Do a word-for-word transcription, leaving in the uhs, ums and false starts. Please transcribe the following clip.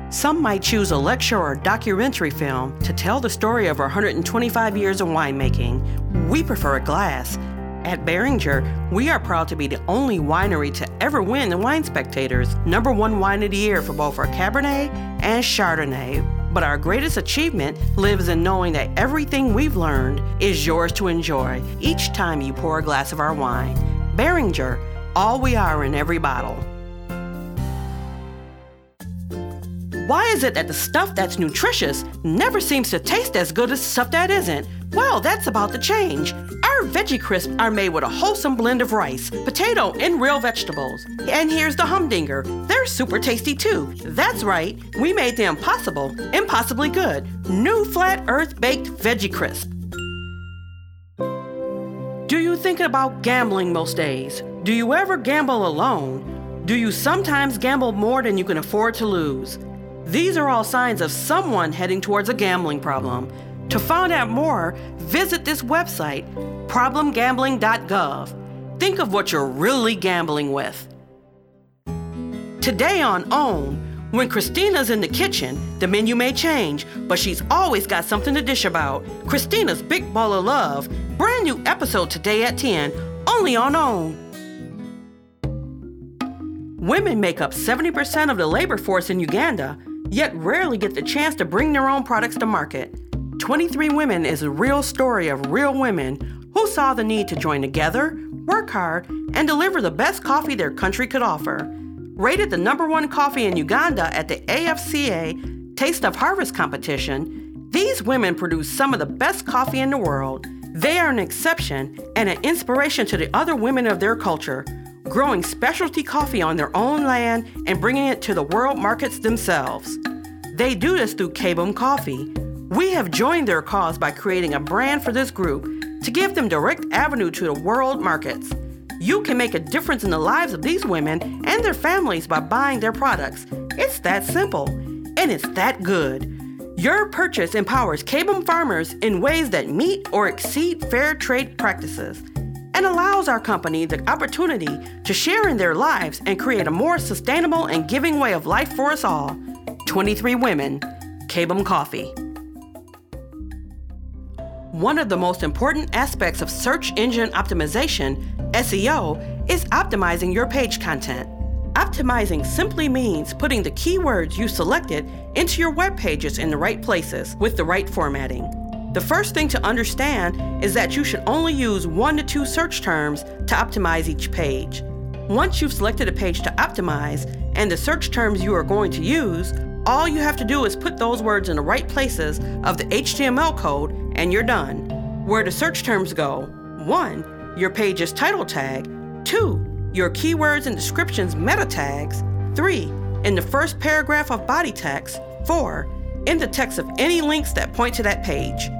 Some might choose a lecture or documentary film to tell the story of our one hundred twenty-five years of winemaking. We prefer a glass. At Beringer, we are proud to be the only winery to ever win the Wine Spectator's number one wine of the year for both our Cabernet and Chardonnay. But our greatest achievement lives in knowing that everything we've learned is yours to enjoy each time you pour a glass of our wine. Beringer, all we are in every bottle. Why is it that the stuff that's nutritious never seems to taste as good as stuff that isn't? Well, that's about to change. Our Veggie Crisps are made with a wholesome blend of rice, potato, and real vegetables. And here's the humdinger. They're super tasty too. That's right, we made the impossible impossibly good. New flat earth baked Veggie Crisp. Do you think about gambling most days? Do you ever gamble alone? Do you sometimes gamble more than you can afford to lose? These are all signs of someone heading towards a gambling problem. To find out more, visit this website, problem gambling dot gov. Think of what you're really gambling with. Today on OWN, when Christina's in the kitchen, the menu may change, but she's always got something to dish about. Christina's Big Ball of Love, brand new episode today at ten, only on OWN. Women make up seventy percent of the labor force in Uganda, yet rarely get the chance to bring their own products to market. twenty-three Women is a real story of real women who saw the need to join together, work hard, and deliver the best coffee their country could offer. Rated the number one coffee in Uganda at the A F C A Taste of Harvest competition, these women produce some of the best coffee in the world. They are an exception and an inspiration to the other women of their culture, growing specialty coffee on their own land and bringing it to the world markets themselves. They do this through K-Boom Coffee. We have joined their cause by creating a brand for this group to give them direct avenue to the world markets. You can make a difference in the lives of these women and their families by buying their products. It's that simple, and it's that good. Your purchase empowers K-Boom farmers in ways that meet or exceed fair trade practices, and allows our company the opportunity to share in their lives and create a more sustainable and giving way of life for us all. twenty-three Women, K-Boom Coffee. One of the most important aspects of search engine optimization, S E O, is optimizing your page content. Optimizing simply means putting the keywords you selected into your web pages in the right places with the right formatting. The first thing to understand is that you should only use one to two search terms to optimize each page. Once you've selected a page to optimize and the search terms you are going to use, all you have to do is put those words in the right places of the H T M L code and you're done. Where the search terms go: one, your page's title tag; two, your keywords and descriptions meta tags; three, in the first paragraph of body text; four, in the text of any links that point to that page.